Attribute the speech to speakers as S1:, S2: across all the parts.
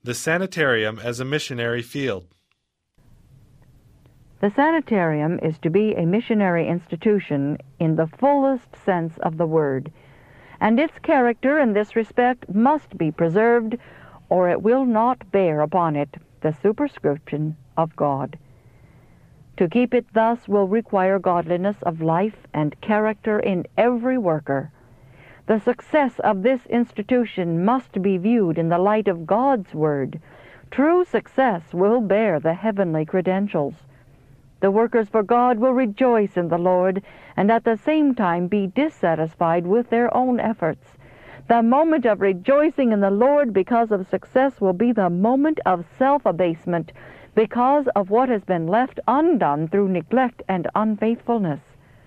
S1: The sanitarium as a missionary field.
S2: The sanitarium is to be a missionary institution in the fullest sense of the word, and its character in this respect must be preserved, or it will not bear upon it the superscription of God. To keep it thus will require godliness of life and character in every worker. The success of this institution must be viewed in the light of God's Word. True success will bear the heavenly credentials. The workers for God will rejoice in the Lord and at the same time be dissatisfied with their own efforts. The moment of rejoicing in the Lord because of success will be the moment of self-abasement because of what has been left undone through neglect and unfaithfulness.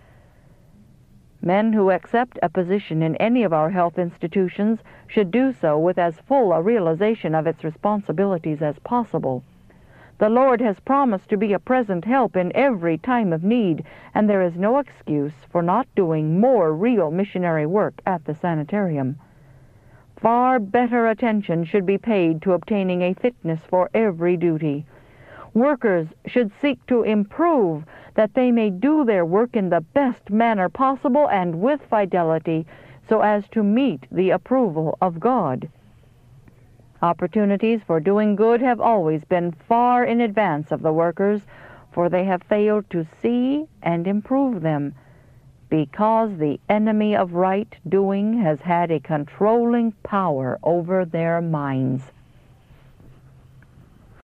S2: Men who accept a position in any of our health institutions should do so with as full a realization of its responsibilities as possible. The Lord has promised to be a present help in every time of need, and there is no excuse for not doing more real missionary work at the sanitarium. Far better attention should be paid to obtaining a fitness for every duty. Workers should seek to improve that they may do their work in the best manner possible and with fidelity so as to meet the approval of God. Opportunities for doing good have always been far in advance of the workers, for they have failed to see and improve them, because the enemy of right doing has had a controlling power over their minds.